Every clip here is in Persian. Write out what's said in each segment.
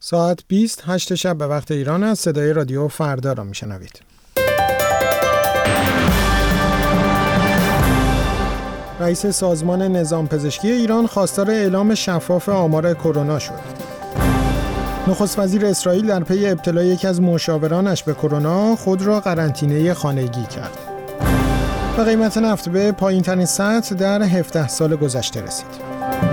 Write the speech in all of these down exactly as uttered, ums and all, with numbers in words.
ساعت بیست هشت شب به وقت ایران است. صدای رادیو فردا را میشنوید. رئیس سازمان نظام پزشکی ایران خواستار اعلام شفاف آمار کرونا شد. نخست وزیر اسرائیل در پی ابتلای یکی از مشاورانش به کرونا خود را قرنطینه خانگی کرد. و قیمت نفت به پایین‌ترین سطح در هفده سال گذشته رسید.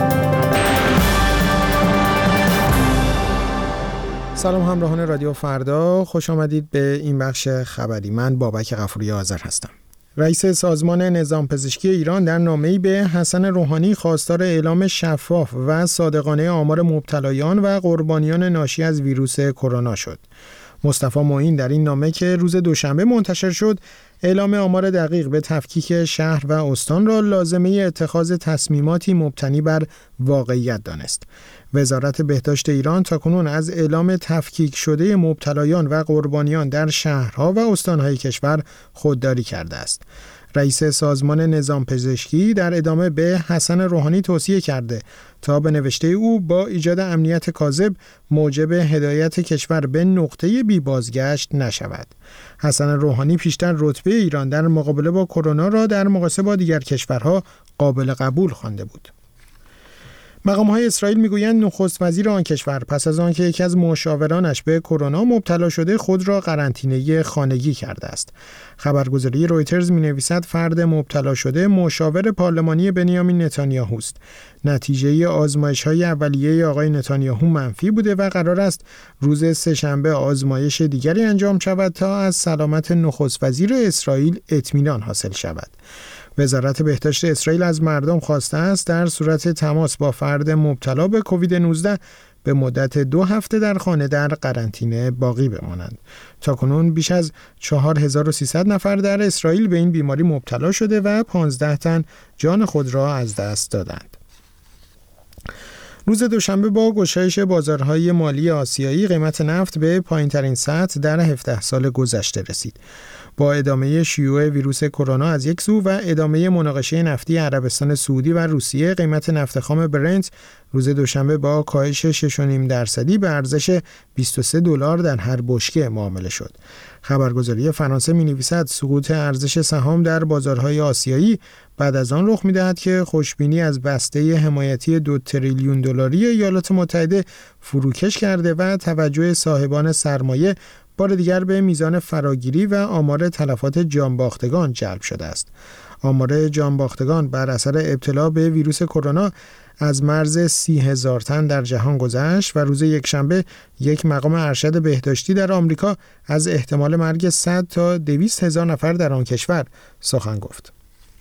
سلام همراهان رادیو فردا، خوش آمدید به این بخش خبری. من بابک غفوری آذر هستم. رئیس سازمان نظام پزشکی ایران در نامه‌ای به حسن روحانی خواستار اعلام شفاف و صادقانه آمار مبتلایان و قربانیان ناشی از ویروس کرونا شد. مصطفی معین در این نامه که روز دوشنبه منتشر شد، اعلام آمار دقیق به تفکیک شهر و استان را لازمه اتخاذ تصمیماتی مبتنی بر واقعیت دانست. وزارت بهداشت ایران تاکنون از اعلام تفکیک شده مبتلایان و قربانیان در شهرها و استانهای کشور خودداری کرده است. رئیس سازمان نظام پزشکی در ادامه به حسن روحانی توصیه کرده تا به نوشته او با ایجاد امنیت کاذب موجب هدایت کشور به نقطه بی بازگشت نشود. حسن روحانی پیشتر رتبه ایران در مقابله با کرونا را در مقایسه با دیگر کشورها قابل قبول خوانده بود. مقام‌های اسرائیل میگویند نخست وزیر آن کشور پس از آنکه یکی از مشاورانش به کرونا مبتلا شده خود را قرنطینه خانگی کرده است. خبرگزاری رویترز می‌نویسد فرد مبتلا شده مشاور پارلمانی بنیامین نتانیاهو است. نتیجه آزمایش‌های اولیه آقای نتانیاهو منفی بوده و قرار است روز سه‌شنبه آزمایش دیگری انجام شود تا از سلامت نخست وزیر اسرائیل اطمینان حاصل شود. وزارت بهداشت اسرائیل از مردم خواسته است در صورت تماس با فرد مبتلا به کووید نوزده به مدت دو هفته در خانه در قرنطینه باقی بمانند. تاکنون بیش از چهار هزار و سیصد نفر در اسرائیل به این بیماری مبتلا شده و پانزده تن جان خود را از دست دادند. روز دوشنبه با گشایش بازارهای مالی آسیایی قیمت نفت به پایین‌ترین سطح در هفده سال گذشته رسید. با ادامه شیوع ویروس کرونا از یک سو و ادامه مناقشه نفتی عربستان سعودی و روسیه، قیمت نفت خام برنت روز دوشنبه با کاهش شش و نیم درصدی به ارزش بیست و سه دلار در هر بشکه معامله شد. خبرگزاری فرانسه می‌نویسد سقوط ارزش سهام در بازارهای آسیایی بعد از آن رخ می‌دهد که خوشبینی از بسته حمایتی دو تریلیون دلاری ایالات متحده فروکش کرده و توجه صاحبان سرمایه بار دیگر به میزان فراگیری و آمار تلفات جانباختگان جلب شده است. آمار جانباختگان بر اثر ابتلا به ویروس کرونا از مرز سی هزار تن در جهان گذشت و روز یکشنبه یک مقام ارشد بهداشتی در آمریکا از احتمال مرگ صد تا دویست هزار نفر در آن کشور سخن گفت.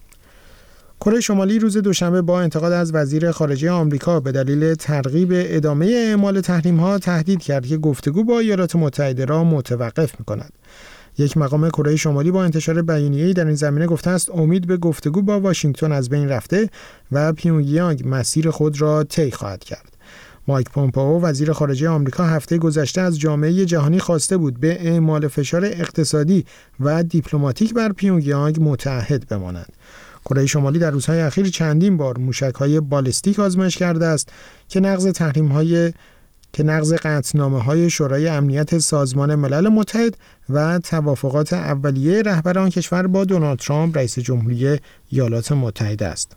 کره شمالی روز دوشنبه با انتقاد از وزیر خارجه آمریکا به دلیل ترغیب ادامه اعمال تحریم‌ها تهدید کرد که گفتگو با ایالات متحده را متوقف می‌کند. یک مقام کره شمالی با انتشار بیانیه‌ای در این زمینه گفته است امید به گفتگو با واشنگتن از بین رفته و پیونگیانگ مسیر خود را طی خواهد کرد. مایک پومپئو وزیر خارجه آمریکا هفته گذشته از جامعه جهانی خواسته بود به اعمال فشار اقتصادی و دیپلماتیک بر پیونگیانگ متعهد بمانند. کره شمالی در روزهای اخیر چندین بار موشک‌های بالستیک آزمایش کرده است که نقض تحریم‌های که نقض قطعنامه‌های شورای امنیت سازمان ملل متحد و توافقات اولیه رهبر آن کشور با دونالد ترامپ رئیس جمهوری ایالات متحده است.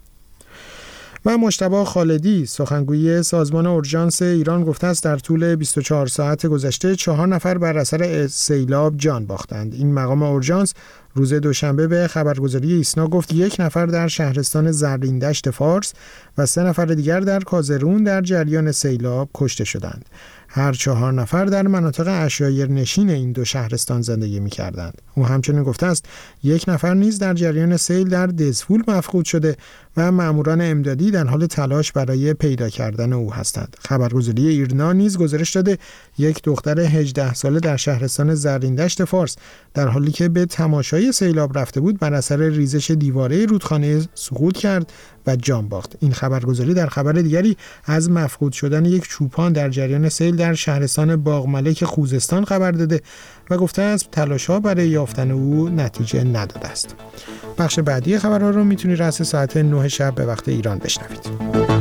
و مجتبی خالدی سخنگوی سازمان اورژانس ایران گفته است در طول بیست و چهار ساعت گذشته چهار نفر بر اثر سیلاب جان باختند. این مقام اورژانس روز دوشنبه به خبرگزاری ایسنا گفت یک نفر در شهرستان زرین‌دشت فارس و سه نفر دیگر در کازرون در جریان سیلاب کشته شدند. هر چهار نفر در مناطق عشایر نشین این دو شهرستان زندگی می‌کردند. او همچنین گفته است یک نفر نیز در جریان سیل در دزفول مفقود شده و ماموران امدادی در حال تلاش برای پیدا کردن او هستند. خبرگزاری ایرنا نیز گزارش داده یک دختر هجده ساله در شهرستان زرین‌دشت فارس در حالی که به تماشای سیلاب رفته بود بر اثر ریزش دیواره رودخانه سقوط کرد و جان باخت. این خبرگزاری در خبر دیگری از مفقود شدن یک چوپان در جریان سیل در شهرستان باغملک خوزستان خبر داده و گفته است تلاش‌ها برای یافتن او نتیجه نداده است. بخش بعدی خبرها رو میتونید رأس ساعت نه شب به وقت ایران بشنوید.